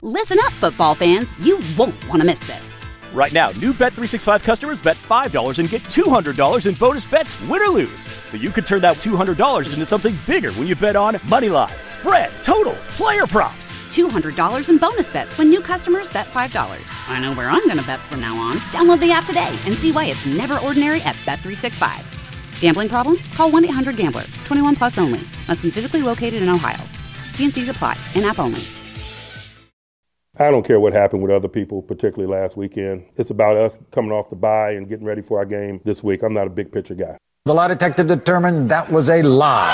Listen up, football fans. You won't want to miss this. Right now, new Bet365 customers bet $5 and get $200 in bonus bets, win or lose. So you could turn that $200 into something bigger when you bet on moneyline, spread, totals, player props. $200 in bonus bets when new customers bet $5. I know where I'm going to bet from now on. Download the app today and see why it's never ordinary at Bet365. Gambling problem? Call 1-800-GAMBLER. 21 plus only. Must be physically located in Ohio. T&Cs apply. In-app only. I don't care what happened with other people, particularly last weekend. It's about us coming off the bye and getting ready for our game this week. I'm not a big picture guy. The lie detective determined that was a lie.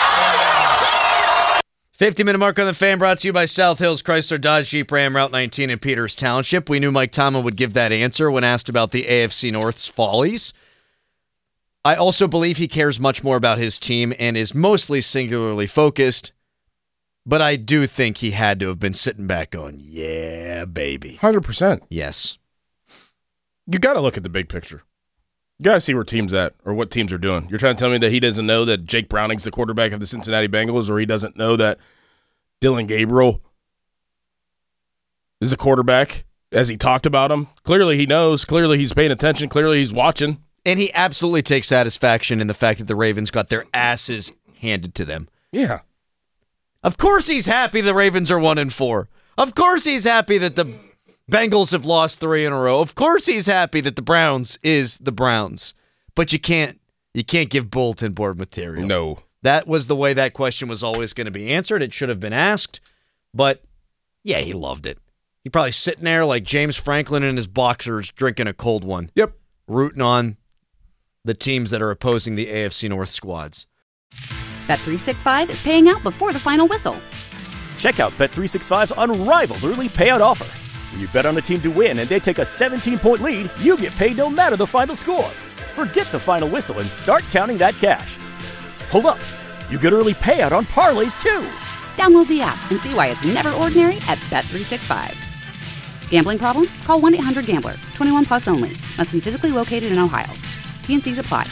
50-minute mark on the Fan, brought to you by South Hills Chrysler Dodge Jeep Ram Route 19 in Peters Township. We knew Mike Tomlin would give that answer when asked about the AFC North's follies. I also believe he cares much more about his team and is mostly singularly focused. But I do think he had to have been sitting back going, yeah, baby. 100%. Yes. You got to look at the big picture. You got to see where teams at or what teams are doing. You're trying to tell me that he doesn't know that Jake Browning's the quarterback of the Cincinnati Bengals, or he doesn't know that Dylan Gabriel is a quarterback as he talked about him? Clearly he knows. Clearly he's paying attention. Clearly he's watching. And he absolutely takes satisfaction in the fact that the Ravens got their asses handed to them. Yeah. Of course he's happy the Ravens are 1-4. Of course he's happy that the Bengals have lost 3 in a row. Of course he's happy that the Browns is the Browns. But you can't give bulletin board material. No. That was the way that question was always going to be answered. It should have been asked. But, yeah, he loved it. He probably sitting there like James Franklin in his boxers drinking a cold one. Yep. Rooting on the teams that are opposing the AFC North squads. Bet365 is paying out before the final whistle. Check out Bet365's unrivaled early payout offer. When you bet on a team to win and they take a 17-point lead, you get paid no matter the final score. Forget the final whistle and start counting that cash. Hold up. You get early payout on parlays, too. Download the app and see why it's never ordinary at Bet365. Gambling problem? Call 1-800-GAMBLER. 21 plus only. Must be physically located in Ohio. T&Cs apply.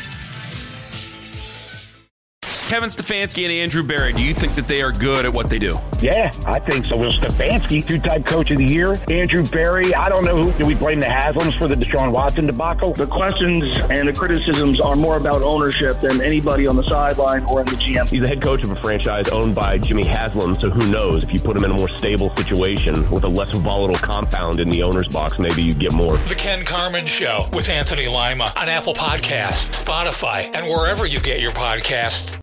Kevin Stefanski and Andrew Berry, do you think that they are good at what they do? Yeah, I think so. Well, Stefanski, two-time coach of the year. Andrew Berry, I don't know who. Do we blame the Haslams for the Deshaun Watson debacle? The questions and the criticisms are more about ownership than anybody on the sideline or in the GM. He's the head coach of a franchise owned by Jimmy Haslam, so who knows? If you put him in a more stable situation with a less volatile compound in the owner's box, maybe you get more. The Ken Carman Show with Anthony Lima on Apple Podcasts, Spotify, and wherever you get your podcasts.